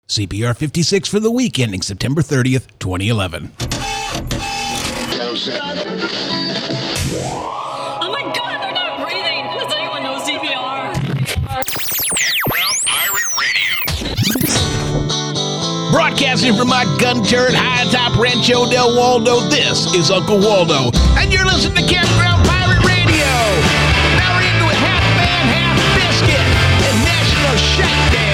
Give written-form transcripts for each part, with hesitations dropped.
CPR 56 for the week ending September 30th, 2011. Oh my God, they're not breathing. Does anyone know CPR? Campground Pirate Radio. Broadcasting from my gun turret high atop Rancho Del Waldo, this is Uncle Waldo, and you're listening to Campground Pirate Radio. Now we're into a half man, half biscuit, and National Shack Day.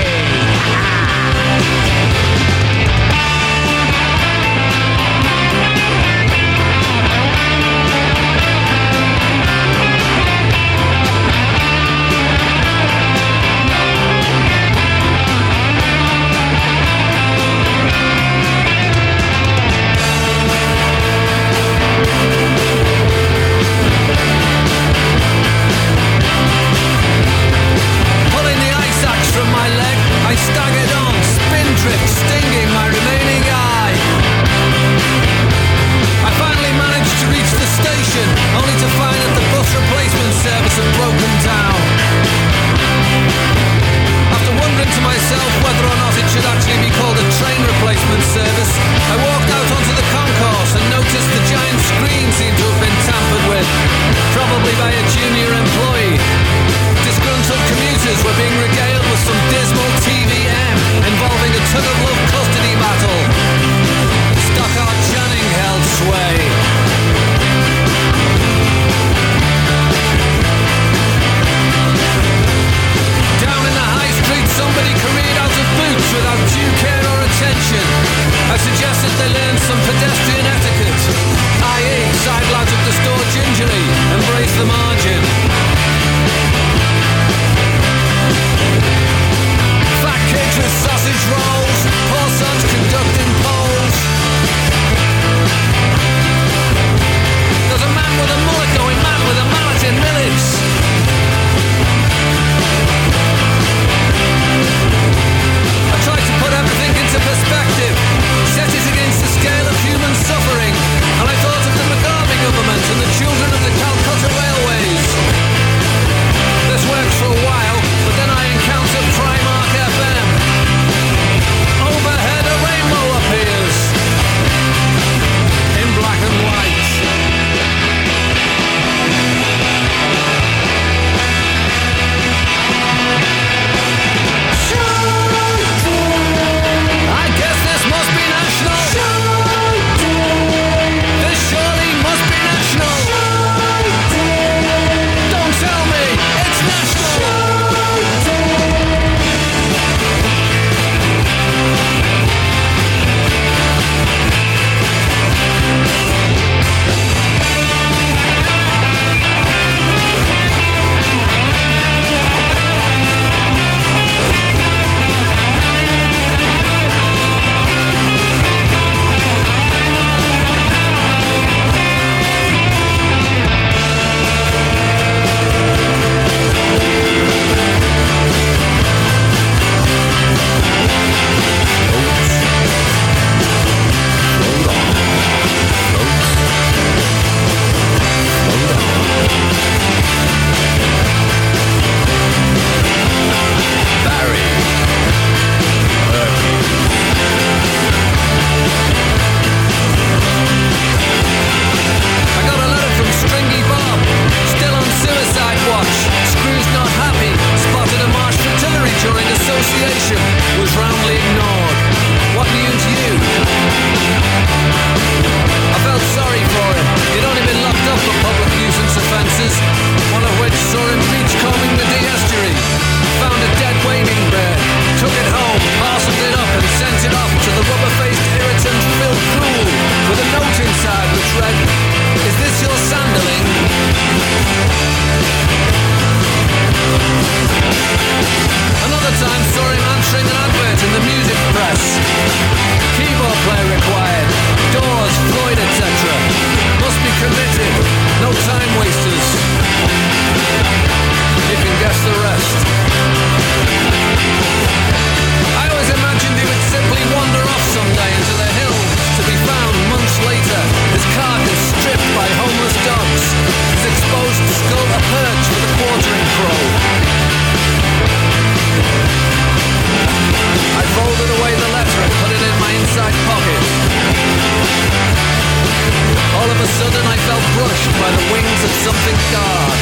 a sudden I felt brushed by the wings of something dark.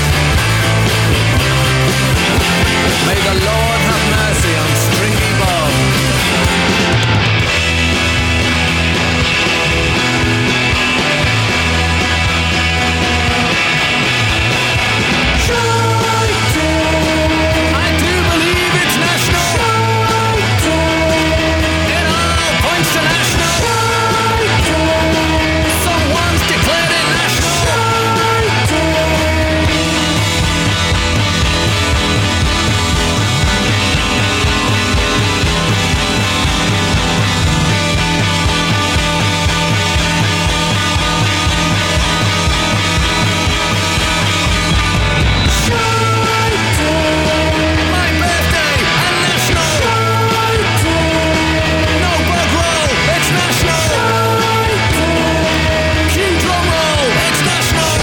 May the Lord have mercy on Stringy Bob. I do believe it's national. It all points to national. Someone's declared it national. My birthday and national. No bug roll, it's national. Cue drum roll, it's national.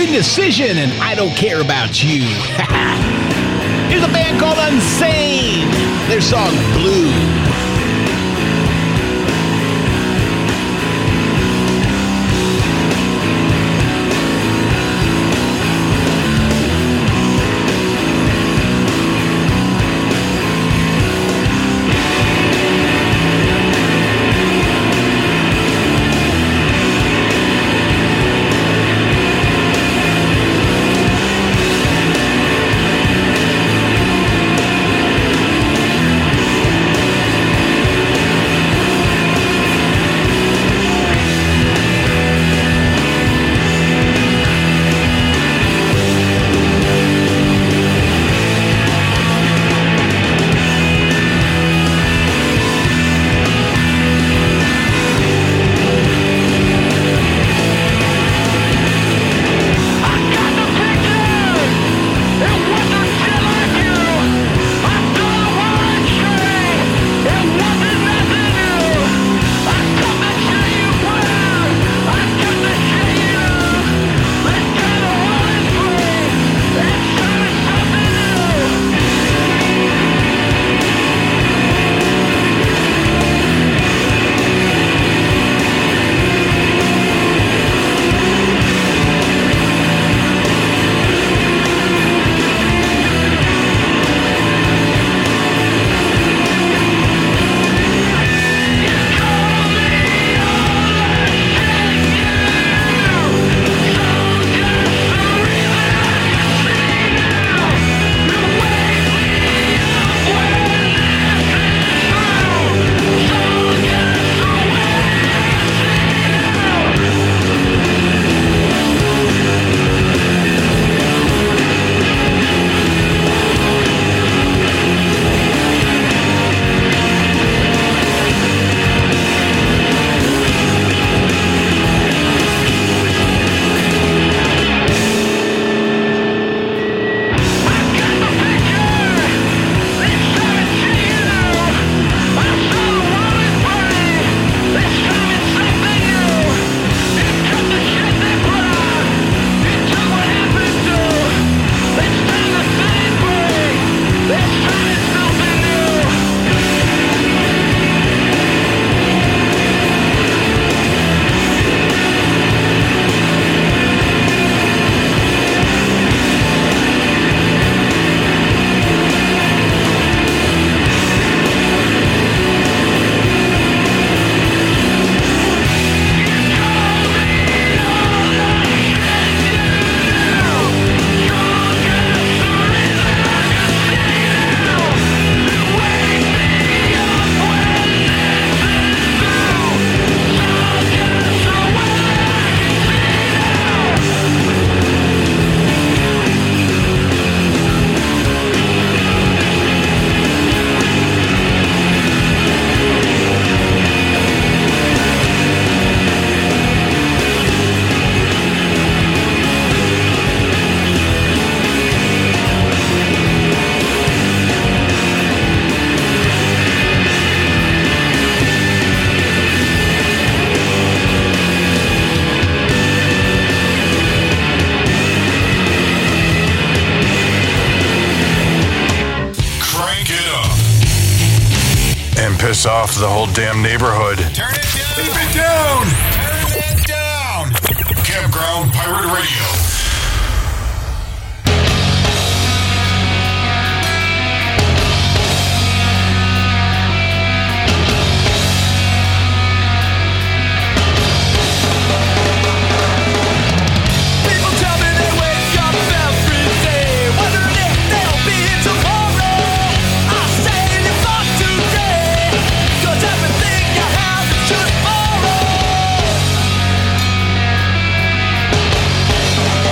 Indecision and I Don't Care About You. Here's a band called Unsane. Their song Blue. Piss off the whole damn neighborhood. Turn it down! Keep it down! Turn it down! Campground Pirate Radio. Everything you have should borrow.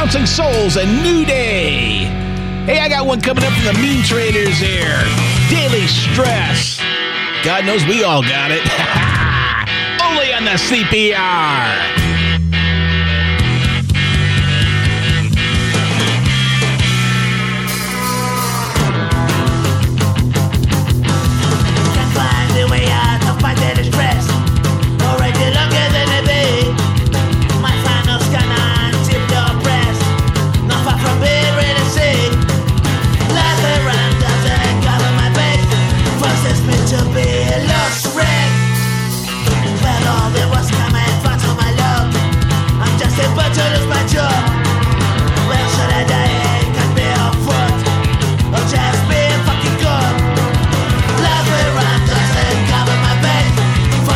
Bouncing Souls and New Day. Hey, I got one coming up from the Mean Traders here. Daily Stress. God knows we all got it. Only on the CPR. Way out of my daily stress. Already longer than a day. My final scan tip your breast. Not far from being really sick. Life around doesn't cover my back. Forces me to be a lost wreck. Well, all there was coming front of my love. I'm just able to lose my job. Well, should I die? Can be on foot. Or just be fucking good. Life around doesn't cover my back.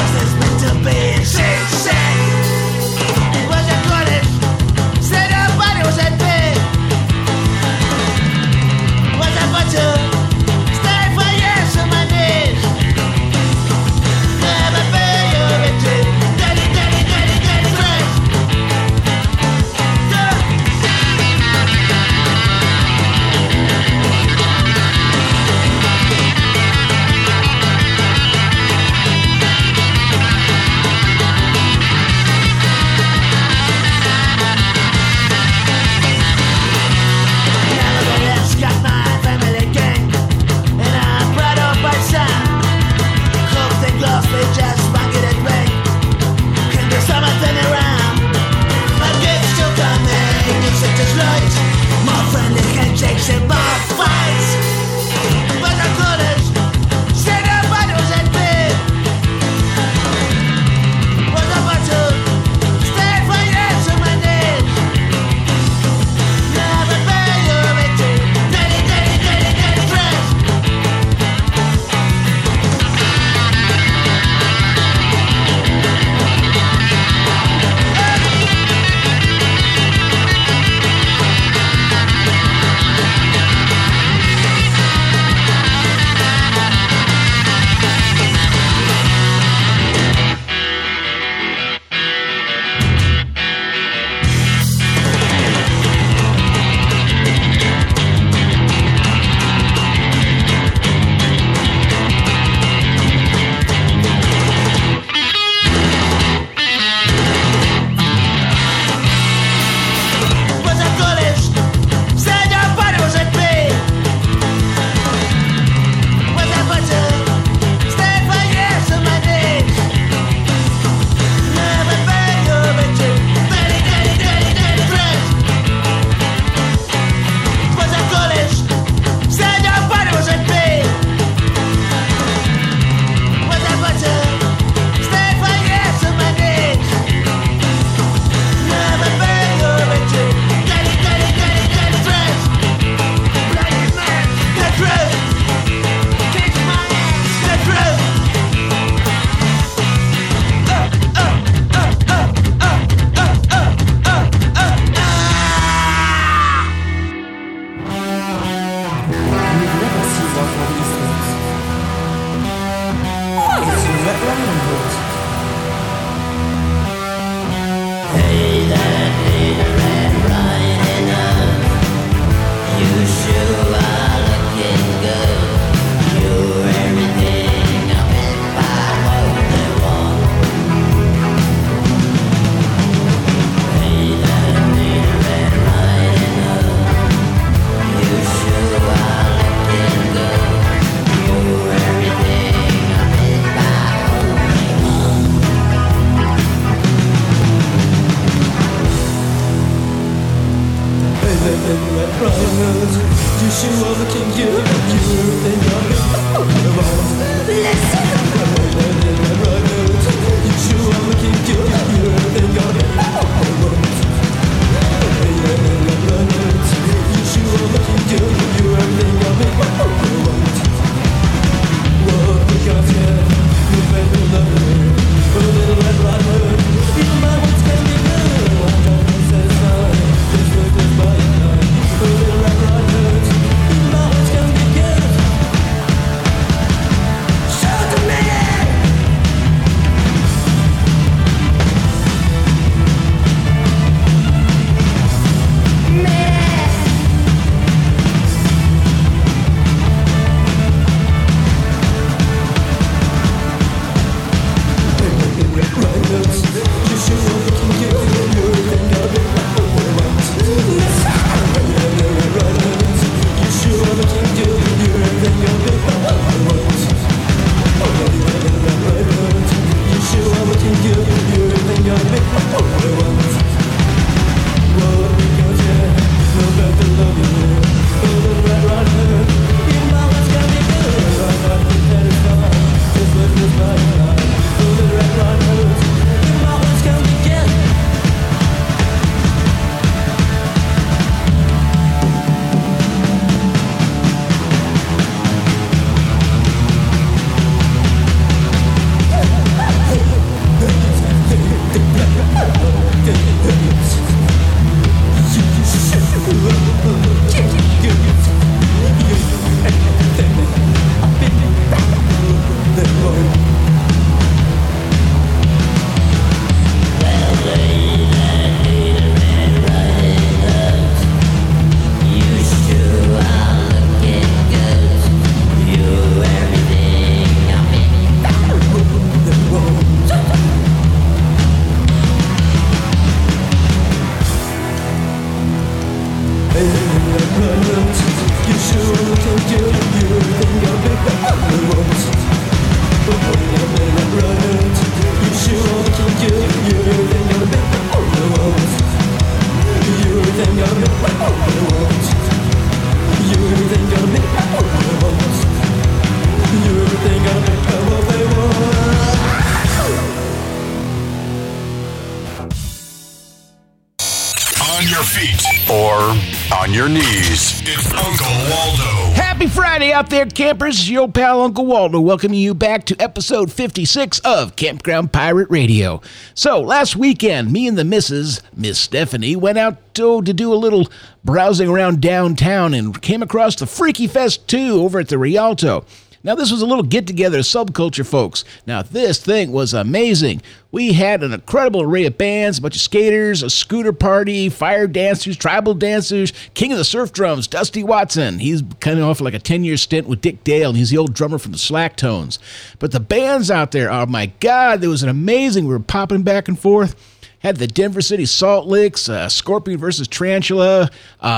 Your knees. It's Uncle Waldo. Happy Friday out there, campers. Your pal Uncle Waldo welcoming you back to episode 56 of Campground Pirate Radio. So, last weekend, me and the missus, Miss Stephanie, went out to do a little browsing around downtown and came across the Freaky Fest 2 over at the Rialto. Now, this was a little get-together of subculture folks. Now, this thing was amazing. We had an incredible array of bands, a bunch of skaters, a scooter party, fire dancers, tribal dancers, King of the Surf Drums, Dusty Watson. He's kind of off like a 10-year stint with Dick Dale, and he's the old drummer from the Slacktones. But the bands out there, oh my God, it was amazing. We were popping back and forth. Had the Denver City Salt Licks, Scorpion versus Tarantula,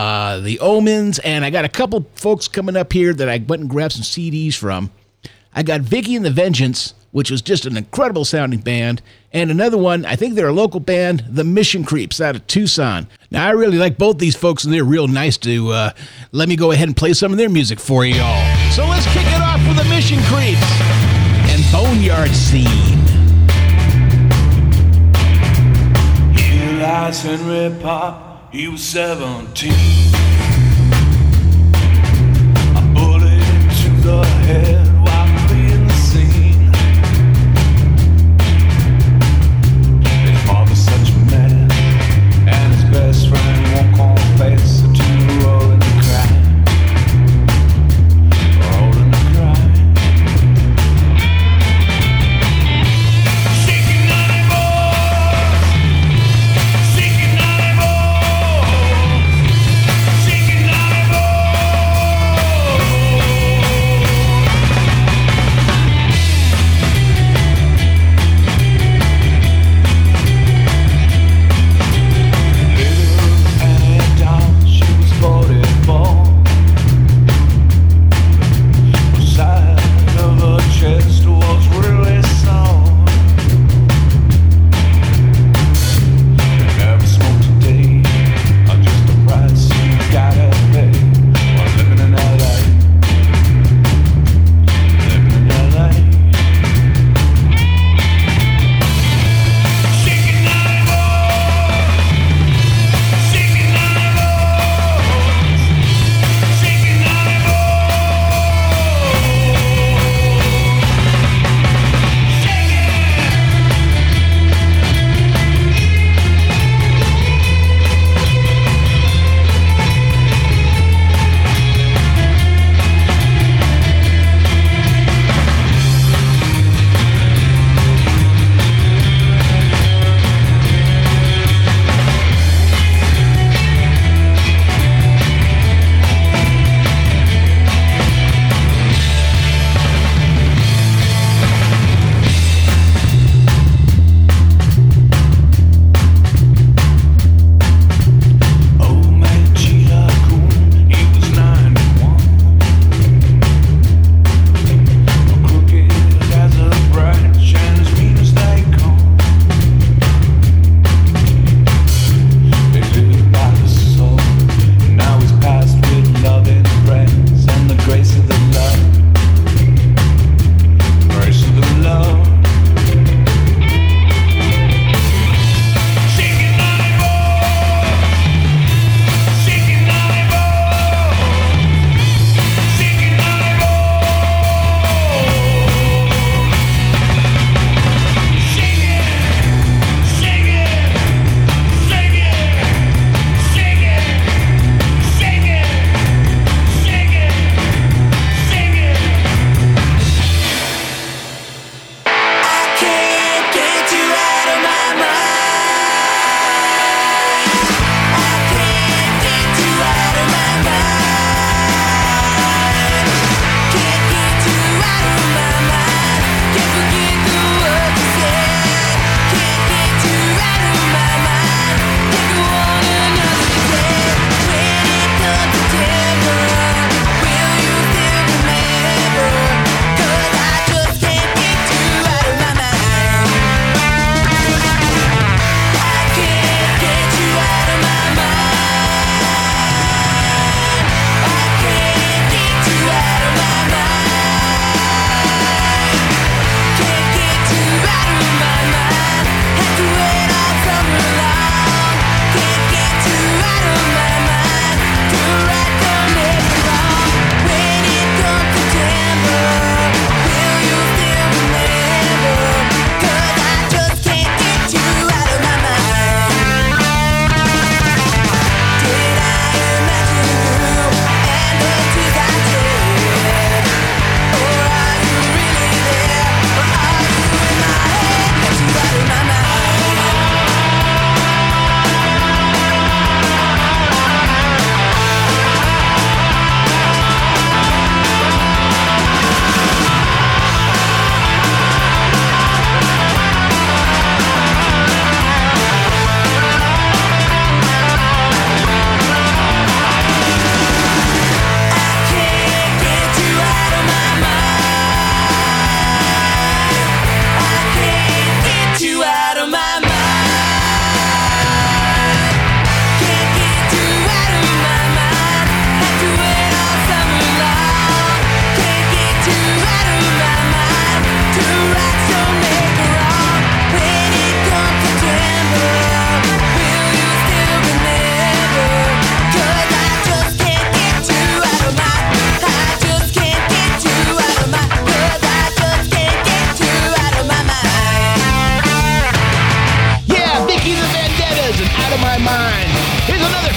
the Omens, and I got a couple folks coming up here that I went and grabbed some CDs from. I got Vicky and the Vengeance, which was just an incredible sounding band, and another one, I think they're a local band, the Mission Creeps out of Tucson. Now, I really like both these folks, and they're real nice to let me go ahead and play some of their music for you all. So let's kick it off with the Mission Creeps and Boneyard Scene. Lies Henry Pop, he was 17. A bullet to the head while fleeing the scene. His father's such a man, and his best friend won't confess to all in the crime. All in the crime. Shaking on it, boys. Shaking on it, boys.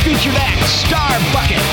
featured act, Star Bucket.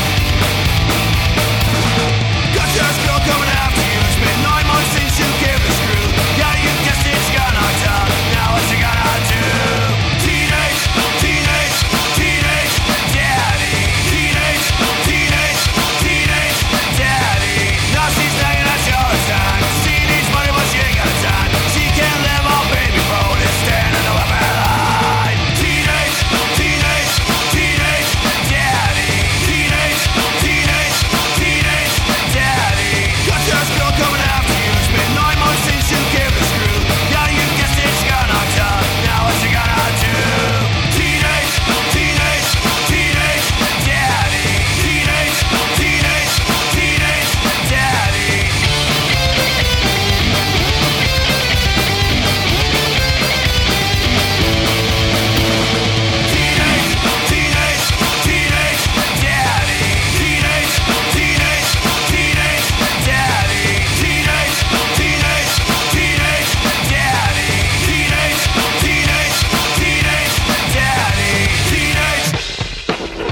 Got your girl coming after you. It's been 9 months since you gave the screw. Yeah, you guessed it, she got knocked out. Now what you gonna do? Teenage, teenage, teenage daddy. Teenage, teenage, teenage daddy. Now she's nagging at you all the time. She needs money, but she ain't got time. She can't live on baby food and stand in the weapon line. Teenage, teenage, teenage daddy. Teenage, teenage, teenage daddy. Got your girl coming after you. It's been 9 months since you gave the screw. Yeah, you guessed it, she got knocked out. Now what you gonna do? Teenage, teenage, teenage daddy. Teenage, teenage, teenage daddy. Teenage, teenage, teenage daddy. Teenage, teenage, teenage daddy. Teenage, teenage, teenage daddy. Teenage, teenage, teenage daddy. Teenage.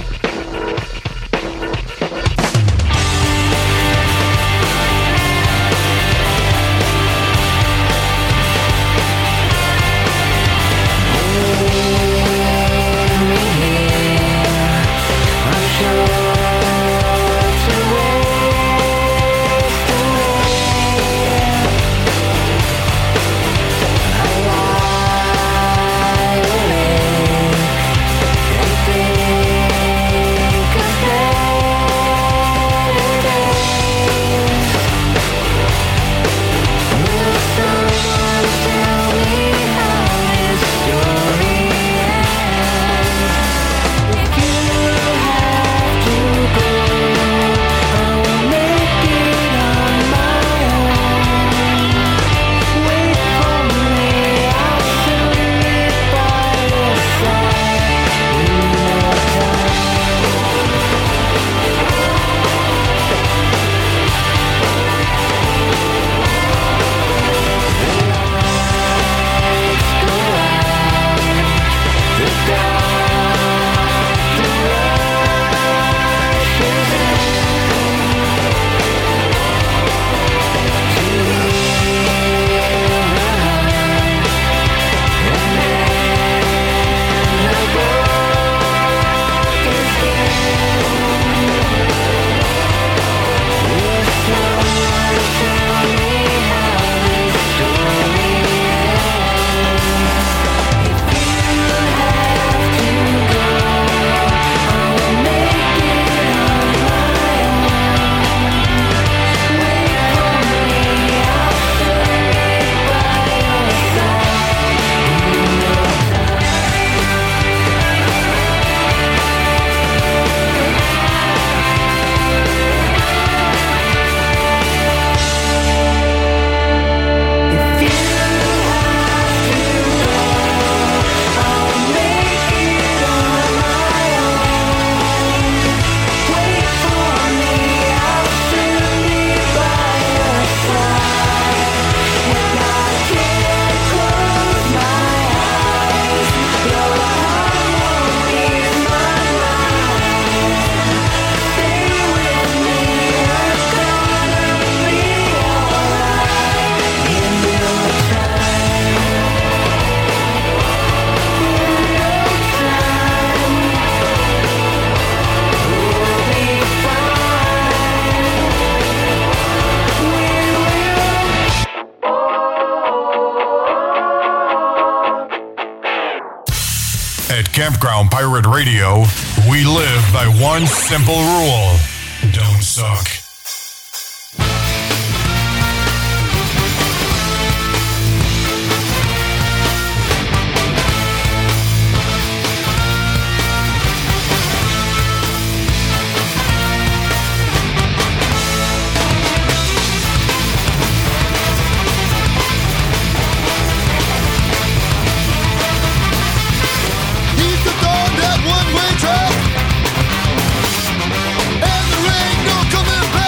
At Campground Pirate Radio, we live by one simple rule: don't suck. He's the dog that one-way track, and there ain't no coming back.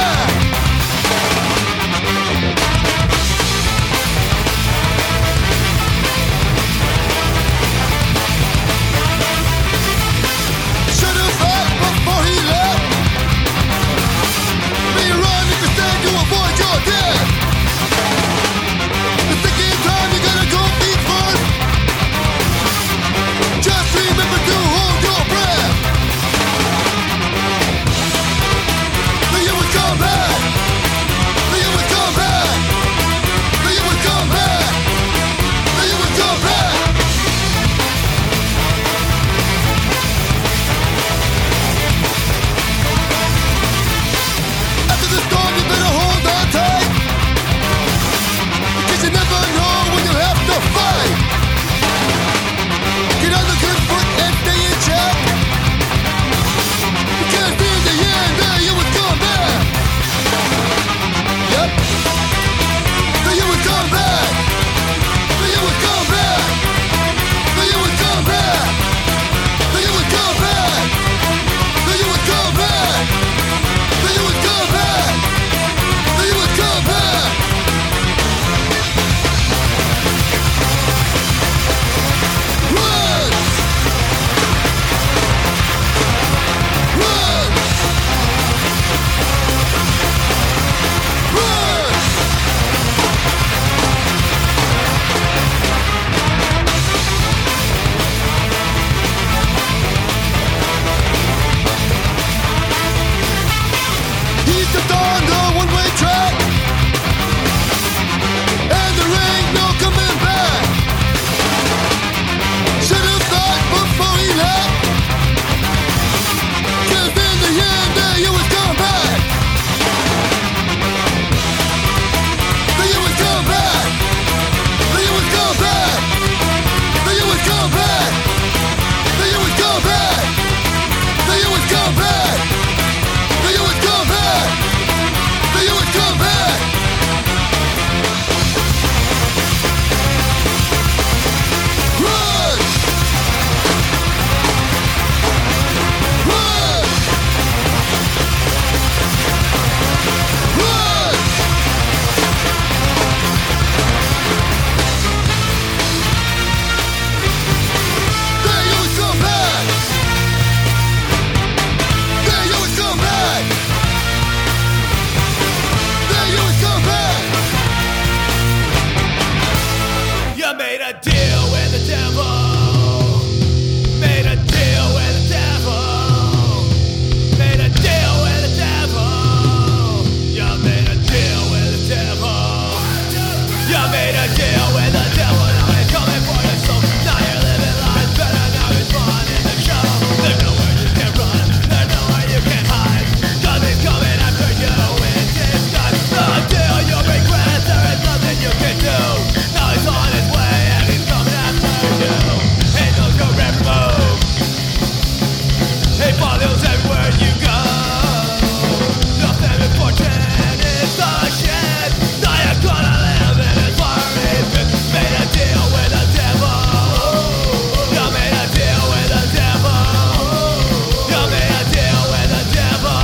You made a deal with the devil. Made a deal with the devil. Made a deal with the devil. You made a deal with the devil. You made a deal with the devil. Now he's coming for your soul. Now you're living life better. Now he's running the show. There's nowhere you can run. There's nowhere you can hide. 'Cause he's coming after you in disguise. Until you regret, there is nothing you can do. Now he's on his way and he's coming after you. He knows your every move. He follows everywhere you go. Nothing but fortune is the shit. Now you're gonna live in his fiery pit. Made a deal with the devil. You made a deal with the devil. You made a deal with the devil.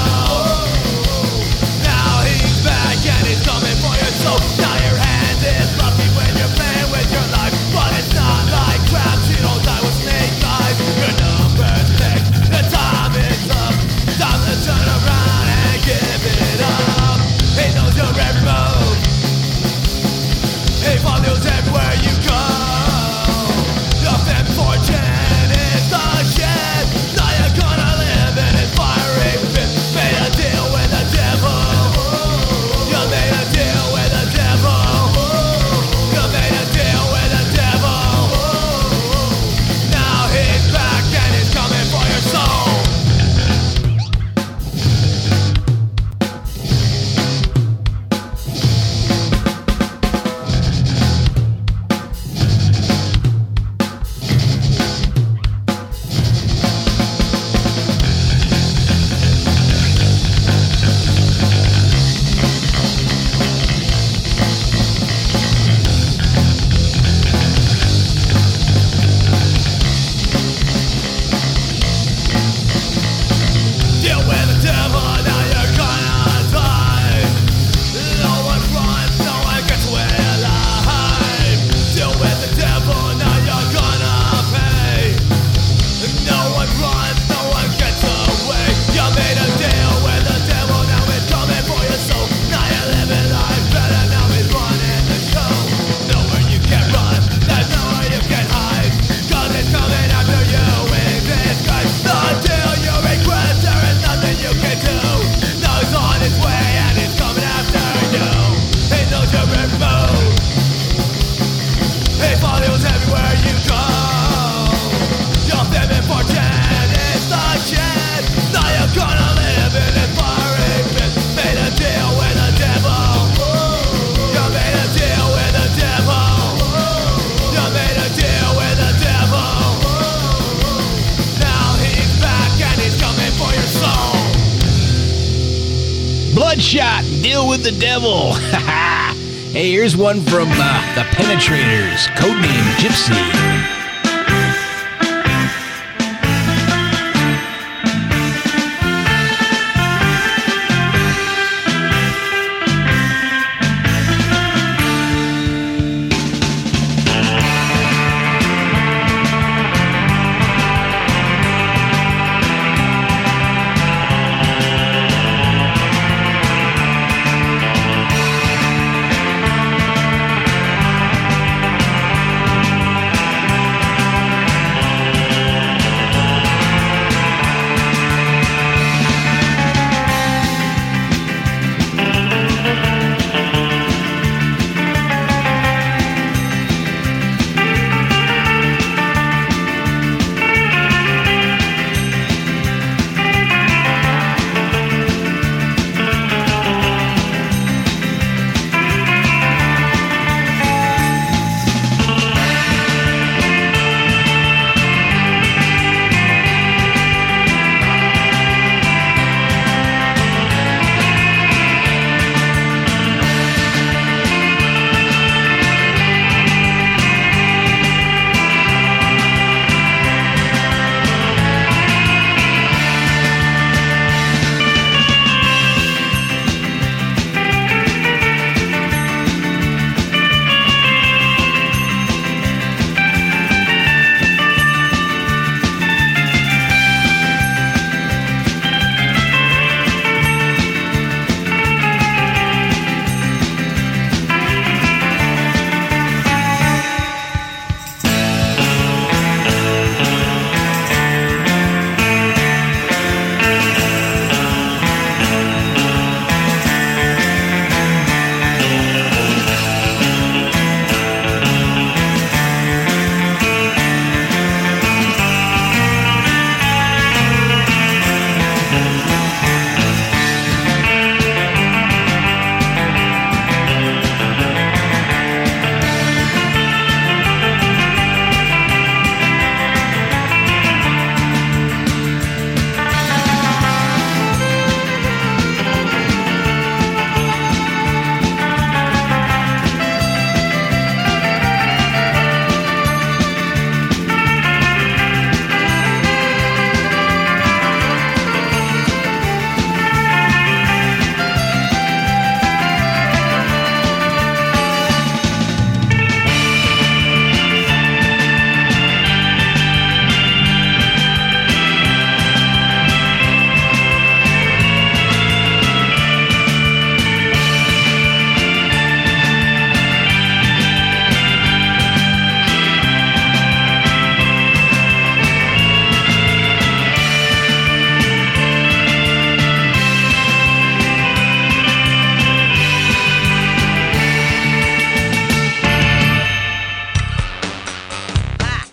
Now he's back and he's coming for your soul. Now your hand is lucky when you're playing with your life. But it's not like craps, you don't die with snake eyes. Your number's picked, the time is up. Time to turn around and give it up. He knows your every move. He follows everywhere you go. Nothing fortune is the shit. Now you're gonna live in his fiery pit. Made a deal with the devil. You made a deal with the devil. You made a deal with the devil. Now he's back and he's coming for your soul. Deal with the devil, now you're gonna die. No one runs, no one gets away alive. Deal with the devil, now you're gonna pay. No one runs, no one gets away. You made a deal with the devil, now he's coming for your soul. Now you're living life better, now he's running the show. Nowhere you can run, there's nowhere you can hide. 'Cause he's coming after you in disguise. Until you regret, there is nothing you can do. Now he's on his way and he's coming after you. He knows your every move. He follows everywhere you go. Your favorite fortune is the shit. Now you're gonna live in his fiery pit. Made a deal with the devil. You made a deal with the devil. You made a deal with the devil. Now he's back and he's coming for your soul. Bloodshot, deal with the devil. Hey, here's one from the Penetrators, codename Gypsy.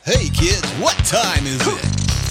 Hey kids, what time is it?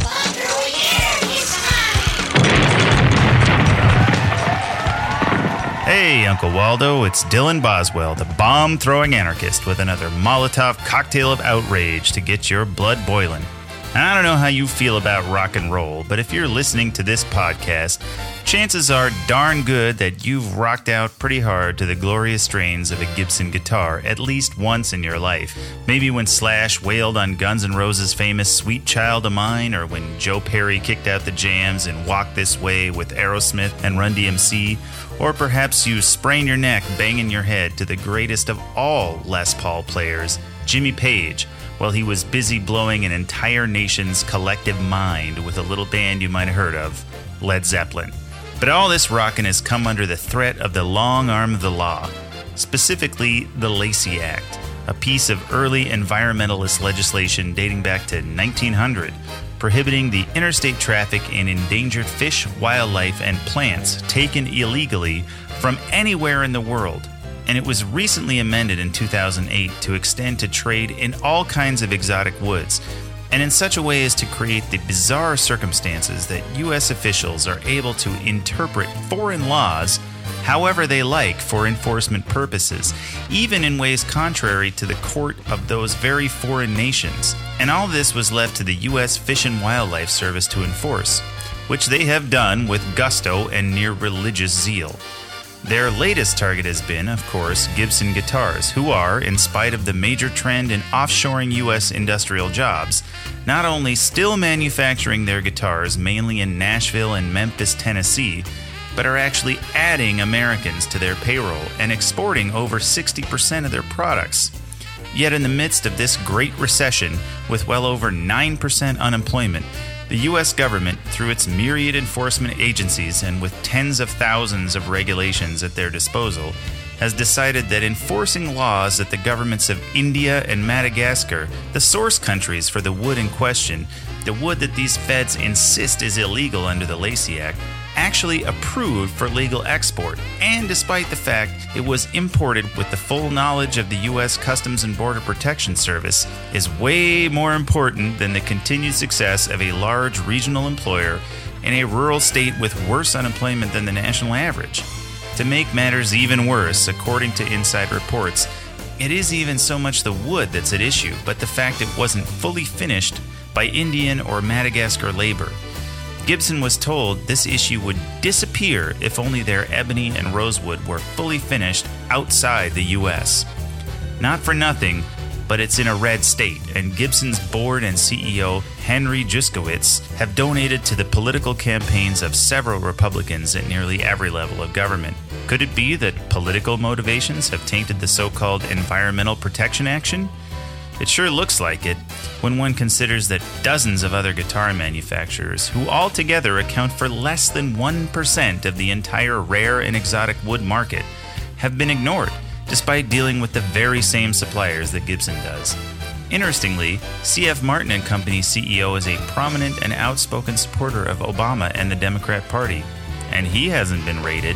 Hey, Uncle Waldo, it's Dylan Boswell, the bomb-throwing anarchist, with another Molotov cocktail of outrage to get your blood boiling. And I don't know how you feel about rock and roll, but if you're listening to this podcast, chances are darn good that you've rocked out pretty hard to the glorious strains of a Gibson guitar at least once in your life. Maybe when Slash wailed on Guns N' Roses' famous Sweet Child of Mine, or when Joe Perry kicked out the jams and Walk This Way with Aerosmith and Run DMC, or perhaps you sprain your neck banging your head to the greatest of all Les Paul players, Jimmy Page, while he was busy blowing an entire nation's collective mind with a little band you might have heard of, Led Zeppelin. But all this rockin' has come under the threat of the long arm of the law, specifically the Lacey Act, a piece of early environmentalist legislation dating back to 1900, prohibiting the interstate traffic in endangered fish, wildlife, and plants taken illegally from anywhere in the world. And it was recently amended in 2008 to extend to trade in all kinds of exotic woods, and in such a way as to create the bizarre circumstances that U.S. officials are able to interpret foreign laws however they like for enforcement purposes, even in ways contrary to the court of those very foreign nations. And all this was left to the U.S. Fish and Wildlife Service to enforce, which they have done with gusto and near religious zeal. Their latest target has been, of course, Gibson Guitars, who are, in spite of the major trend in offshoring U.S. industrial jobs, not only still manufacturing their guitars mainly in Nashville and Memphis, Tennessee, but are actually adding Americans to their payroll and exporting over 60% of their products. Yet in the midst of this great recession, with well over 9% unemployment, the U.S. government, through its myriad enforcement agencies and with tens of thousands of regulations at their disposal, has decided that enforcing laws that the governments of India and Madagascar, the source countries for the wood in question, the wood that these feds insist is illegal under the Lacey Act, actually approved for legal export, and despite the fact it was imported with the full knowledge of the U.S. Customs and Border Protection Service, is way more important than the continued success of a large regional employer in a rural state with worse unemployment than the national average. To make matters even worse, according to inside reports, it is even so much the wood that's at issue, but the fact it wasn't fully finished by Indian or Madagascar labor. Gibson was told this issue would disappear if only their ebony and rosewood were fully finished outside the U.S. Not for nothing, but it's in a red state, and Gibson's board and CEO, Henry Juszkiewicz, have donated to the political campaigns of several Republicans at nearly every level of government. Could it be that political motivations have tainted the so-called environmental protection action? It sure looks like it, when one considers that dozens of other guitar manufacturers, who altogether account for less than 1% of the entire rare and exotic wood market, have been ignored, despite dealing with the very same suppliers that Gibson does. Interestingly, C.F. Martin and Company's CEO is a prominent and outspoken supporter of Obama and the Democrat Party, and he hasn't been raided.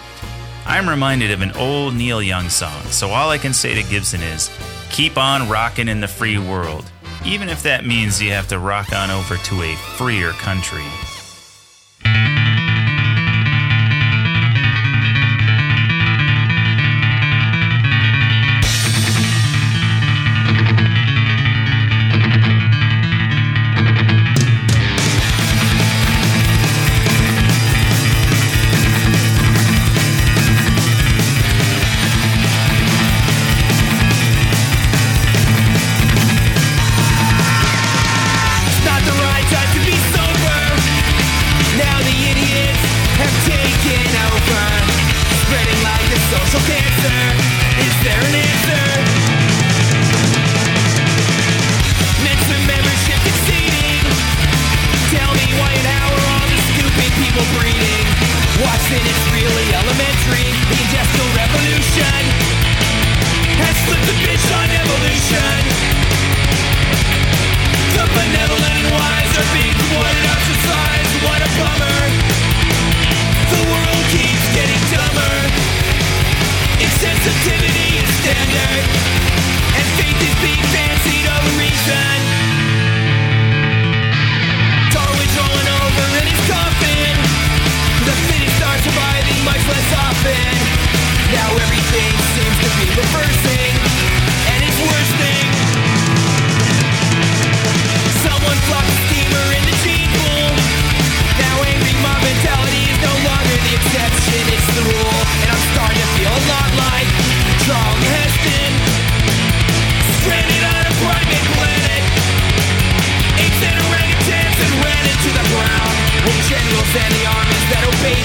I'm reminded of an old Neil Young song, so all I can say to Gibson is, keep on rockin' in the free world, even if that means you have to rock on over to a freer country. Not the right time to be sober.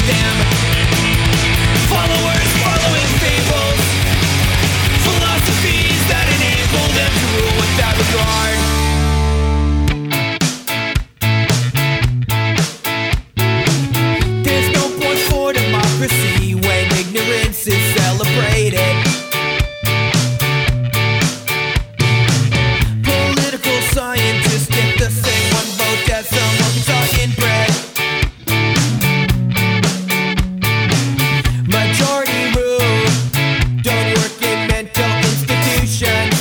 them. Followers following fables, philosophies that enable them to rule without regard. There's no point for democracy when ignorance is celebrated. Political scientists get the same one vote as some Kentuckian bread. Majority rule don't work in mental institutions.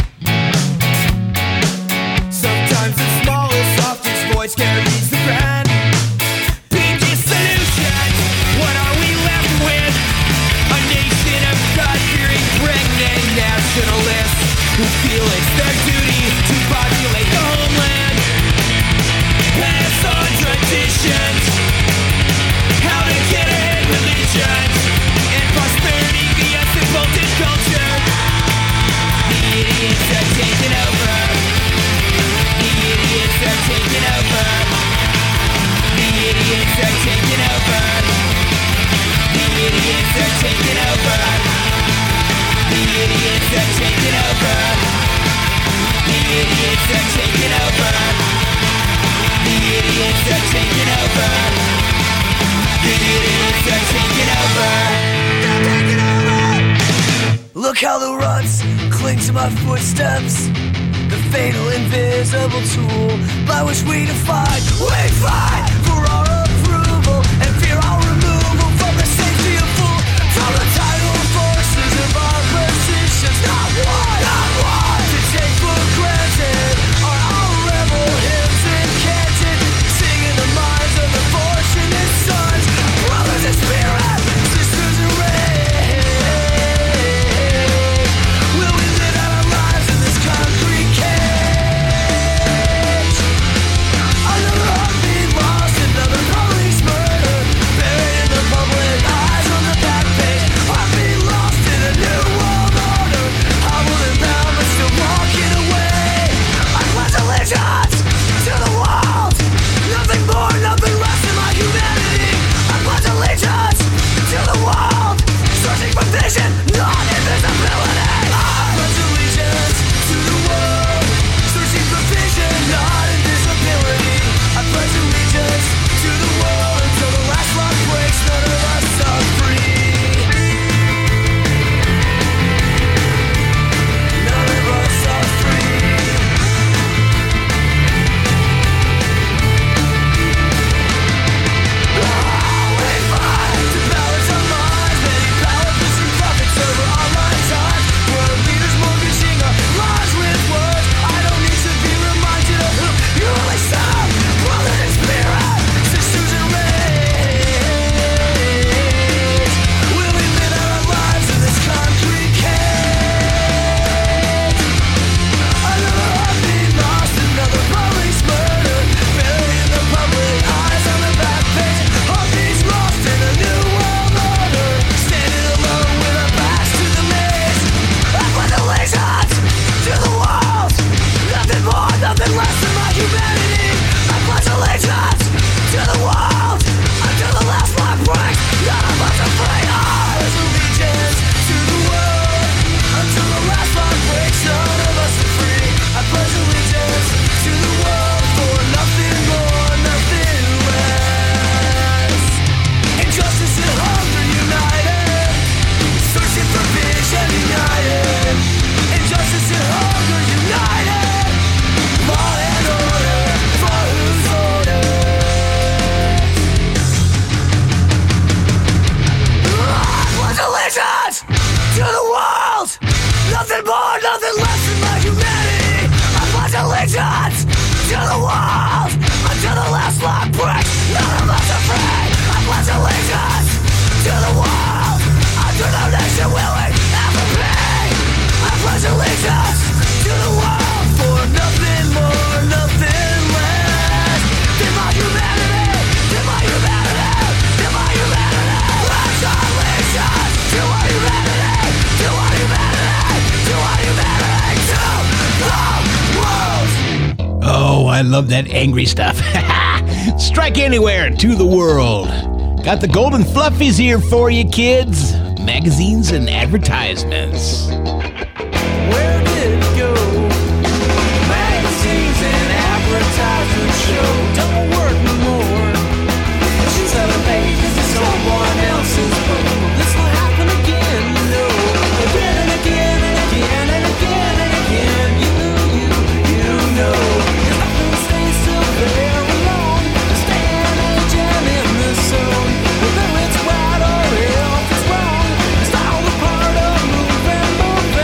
Sometimes the smallest, softest voice carries the brand. PG solutions. What are we left with? A nation of God-fearing, pregnant nationalists who feel it's their duty to populate the homeland. Pass on traditions, how to get ahead religions, and prosperity via simple culture. The idiots are taking over. The idiots are taking over. The idiots are taking over. The idiots are taking over. The idiots are taking over. The idiots are taking over. The idiots are taking over. The idiots are taking over. They're taking over. Look how the ruts cling to my footsteps. The fatal invisible tool by which we define. We fight for our approval and fear our removal from the safety of fool. From the tidal forces of our positions. Not one to take for granted are our rebel hymns incanted, singing the minds of the fortunate sons, brothers in spirit, sisters in rain. Will we live out our lives in this concrete cage? Another heartbeat lost, another police murder, buried in the public eyes on the back page. Heartbeat lost in a new world order, hobbled and bound but still walking away. I pledge allegiance to the world, nothing more, nothing less than my humanity. I pledge allegiance to the world, searching for vision, not invisibility. I pledge allegiance to the world, searching for vision, not invisibility. I pledge allegiance to the world until the last lock breaks, none of us are free. None of us are free. We fight to balance our minds, many powerful and profits over online time. World leaders mortgaging our lives with words. I don't need to be reminded of who you really serve. Brothers in spirit, sisters in rage. Will we live out our lives in this concrete cage? Another heartbeat lost, another police murder, buried in the public eyes on the back page. Heartbeats lost in a new world order, standing alone with our backs to the maze. I pledge allegiance to the world, nothing more, nothing less than my humanity. I pledge allegiance to the world until the last lock breaks. None of us are free. I pledge allegiance to the world until the last lock breaks. None of us are free. I pledge allegiance to the world for nothing more, nothing less. Injustice and hunger united, searching for vision united. Injustice and hunger united, law and order for whose orders? I pledge allegiance to the world, nothing more, nothing less than my humanity. I pledge allegiance to the world until the last lock breaks. None of us are free. I pledge allegiance to the world until the nation willing ever be. I pledge allegiance to the world for nothing more, nothing less than my humanity, than my humanity, than my humanity. Pledge allegiance to our humanity, to our humanity, to our humanity, to the world. Oh, I love that angry stuff. Strike anywhere to the world. Got the golden fluffies here for you, kids. Magazines and advertisements. Where did it go? Magazines and advertisements show don't work no more. She's selling pages to someone else's book. This will happen again, you know. Again and again and again and again and again. You know. There's nothing stays still very long. Staying agent in the zone. Whether it's right or else it's wrong. It's all a part of moving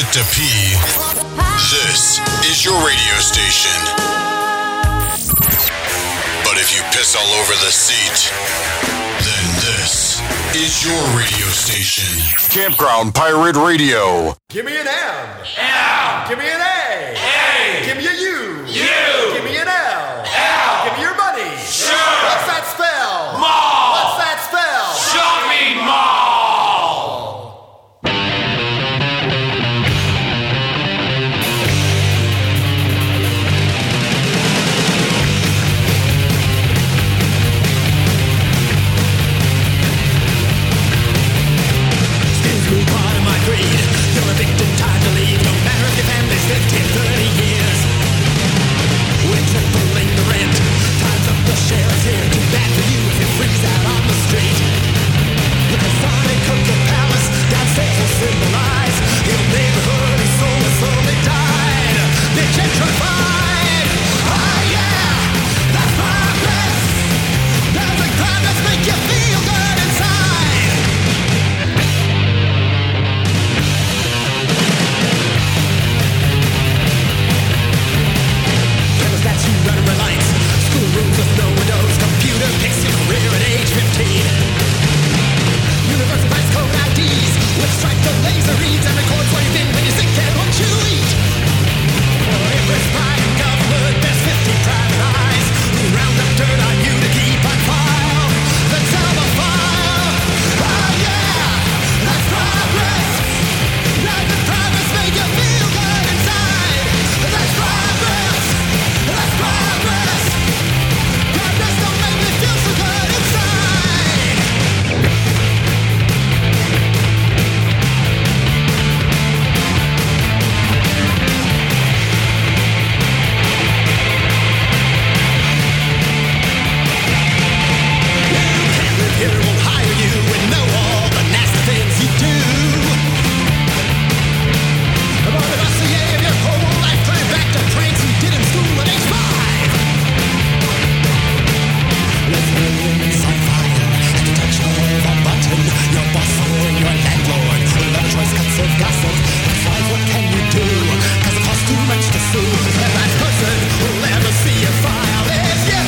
to pee, this is your radio station. But if you piss all over the seat, then this is your radio station. Campground Pirate Radio. Give me an M. M. Give me an A. A. Give me a U. U. Give me an L. L. Give me your money. Sure. What's that spell? Mall. What's that spell? Shopping mall. You're evicted, time to leave. No matter if your family's 50, 30 years. We're tripling the rent. Time's up, the sheriff's here. Too bad for you if you freeze out on the street. Look at Sonic Cocoa Palace. Downstairs will symbolize your neighborhood is slowly died. They're gentrified. Oh yeah, that's progress. That's a crime that's make you feel good inside. Running lights, schoolrooms with no windows, computer picks your career at age 15. Universal price code IDs, with stripe the laser reads and records what you did when you sick and what you eat. For every spy in government, there's 50 private eyes who round up dirt on you to keep on file. Let's have a file. Oh yeah, that's progress. Life and progress make you feel good inside. That's progress. That's progress. Progress don't make me feel so good inside. You can't live here, won't hire you, and know all the nasty things you do. But if I see any of your whole life turning back to pranks you did in school at age 5. Let's live inside fire at the touch of a button. Your boss or your landlord will have a choice cuts of gossip. Besides, what can you do? Cause it costs too much to sue. The last person who'll ever see your file is you.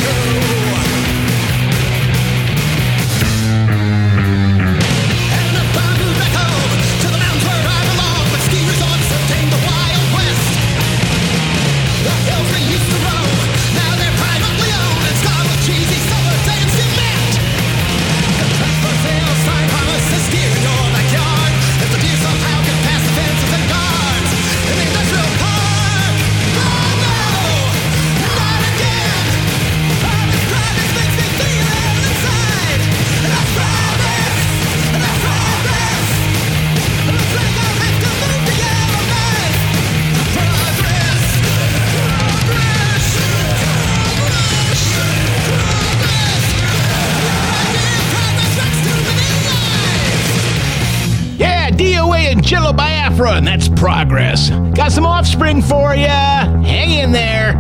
And the bomb moved back home to the mountains where I belong. But ski resorts have tamed the Wild West. The hills we used to roam, now they're privately owned and scarred with cheesy suburbs and cement. The truck for sale sign promises deer in your backyard. If the deer somehow get past the fences and guards in the industrial park. Oh no, not again. All this progress makes me feel it inside. That's progress. That's progress. Looks like I'll have to move to Yellowknife. Progress. Yeah, DOA and Jello Biafra, and that's progress. Got some offspring for ya. Hang in there.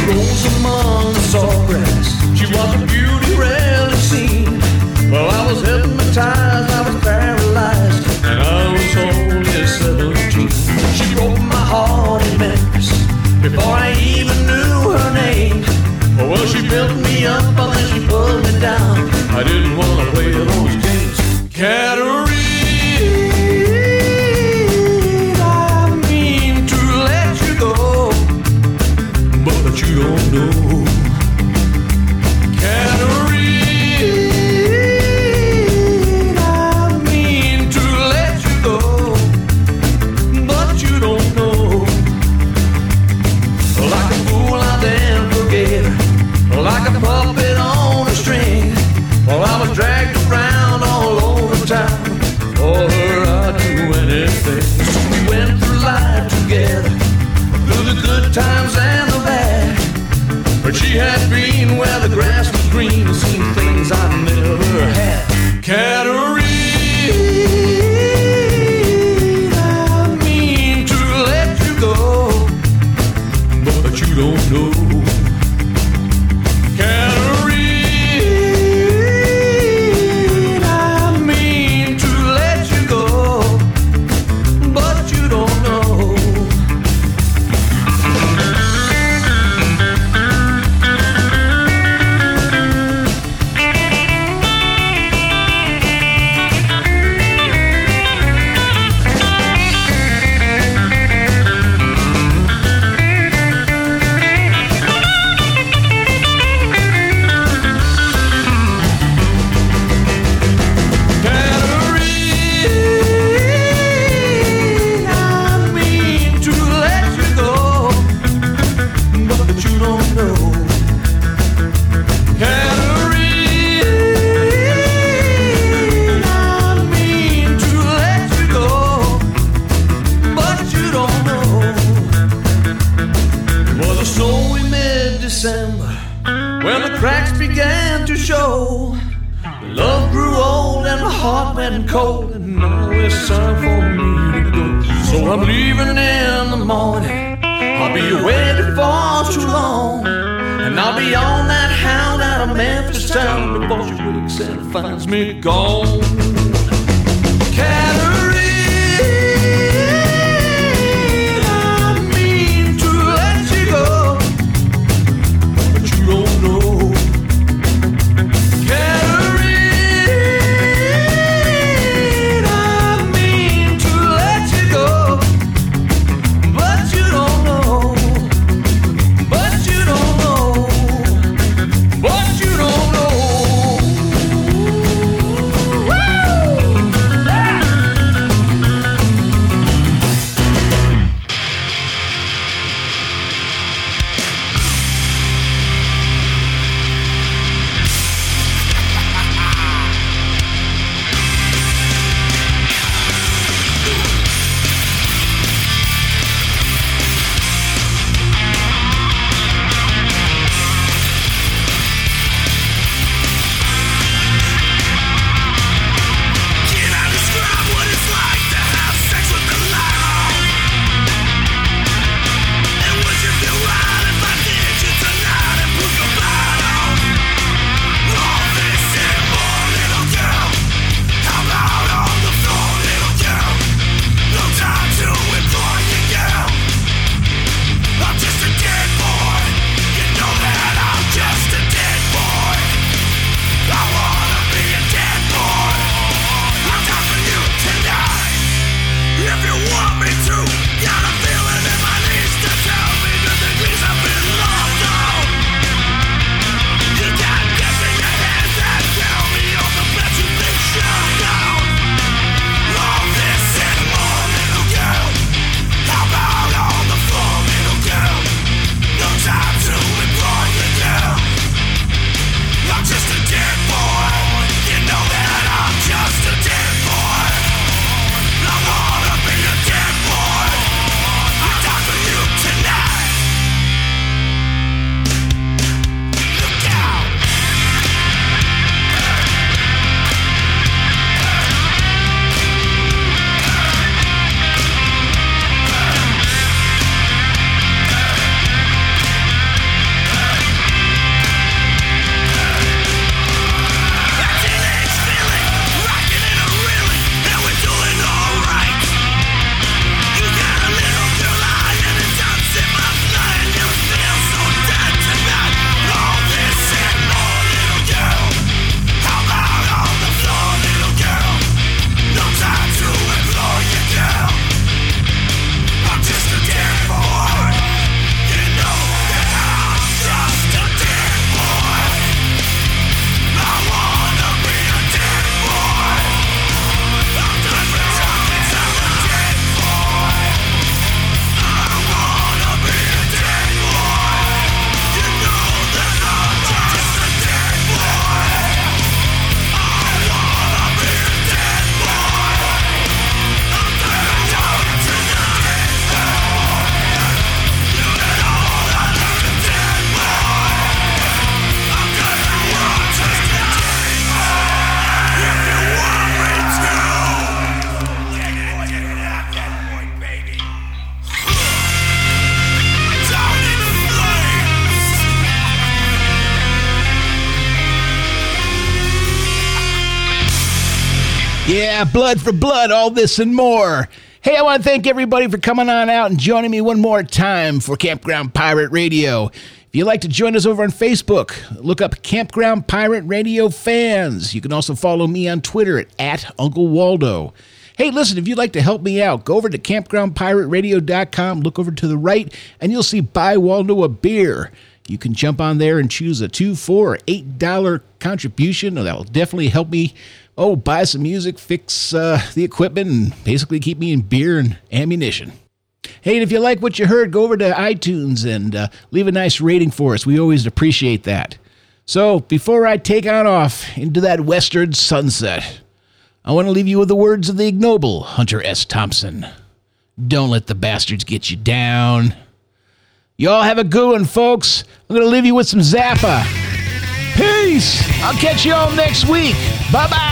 rose among the sawgrass. She was a beauty rarely seen. Well, I was hypnotized, I was paralyzed, and I was only 17. She broke my heart in Memphis before I even knew her name. Well, she built me up and then she pulled me down. I didn't want to play those games. Katerina, I mean to let you go, but you don't know. Katerina, I mean to let you go, but you don't know. Like a fool I then forget her, like a puppet on a string. While I was dragged around all over town, for her I'd do anything. So we went through life together, through the good times and the bad. But she had been where the grass was green and seen things I never had. Katerina, I mean to let you go, but you don't know. When the cracks began to show, love grew old and my heart went cold, and now it's time for me to go. So I'm leaving in the morning, I'll be away before too long, and I'll be on that hound out of Memphis town before she wakes and finds me gone. Katerina, I mean to let you go, but you don't know. Woo! Yeah, blood for blood, all this and more. Hey, I want to thank everybody for coming on out and joining me one more time for Campground Pirate Radio. If you'd like to join us over on Facebook, look up Campground Pirate Radio Fans. You can also follow me on Twitter at Uncle Waldo. Hey, listen, if you'd like to help me out, go over to campgroundpirateradio.com, look over to the right, and you'll see Buy Waldo a Beer. You can jump on there and choose a $2, $4, or $8 contribution. That'll definitely help me buy some music, fix the equipment, and basically keep me in beer and ammunition. Hey, and if you like what you heard, go over to iTunes and leave a nice rating for us. We always appreciate that. So, before I take on off into that western sunset, I want to leave you with the words of the ignoble Hunter S. Thompson. Don't let the bastards get you down. Y'all have a good one, folks. I'm going to leave you with some Zappa. Peace! I'll catch you all next week. Bye-bye!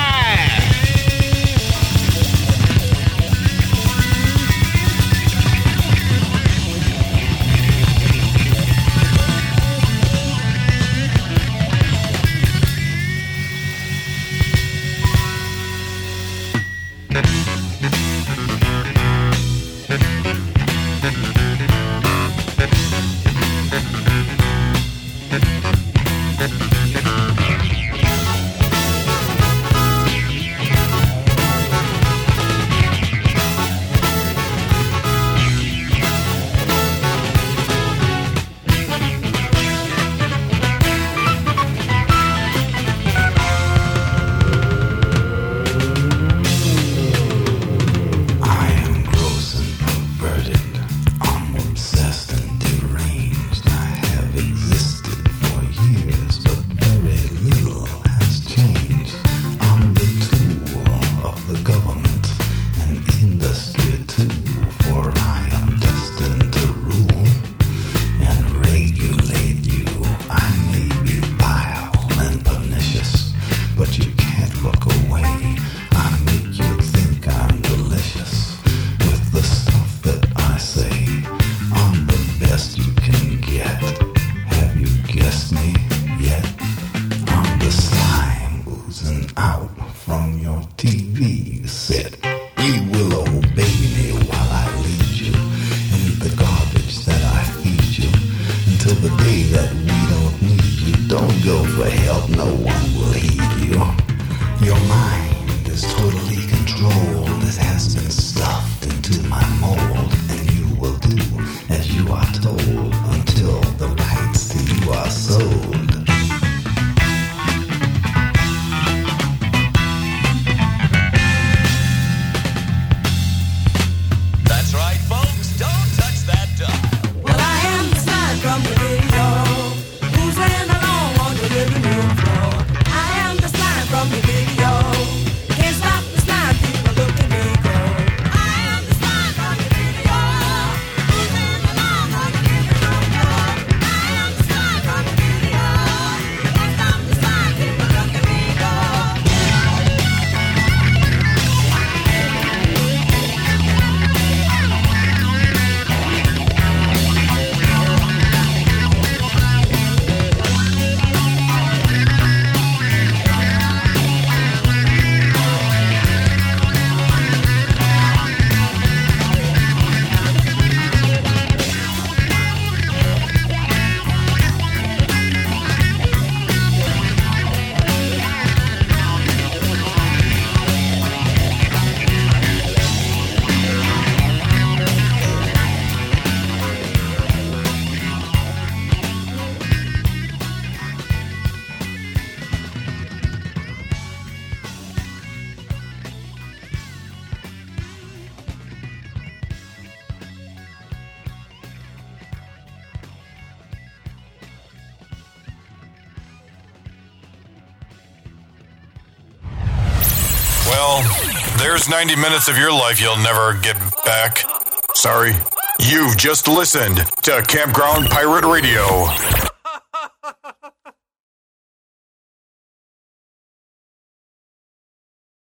Well, there's 90 minutes of your life you'll never get back. Sorry. You've just listened to Campground Pirate Radio.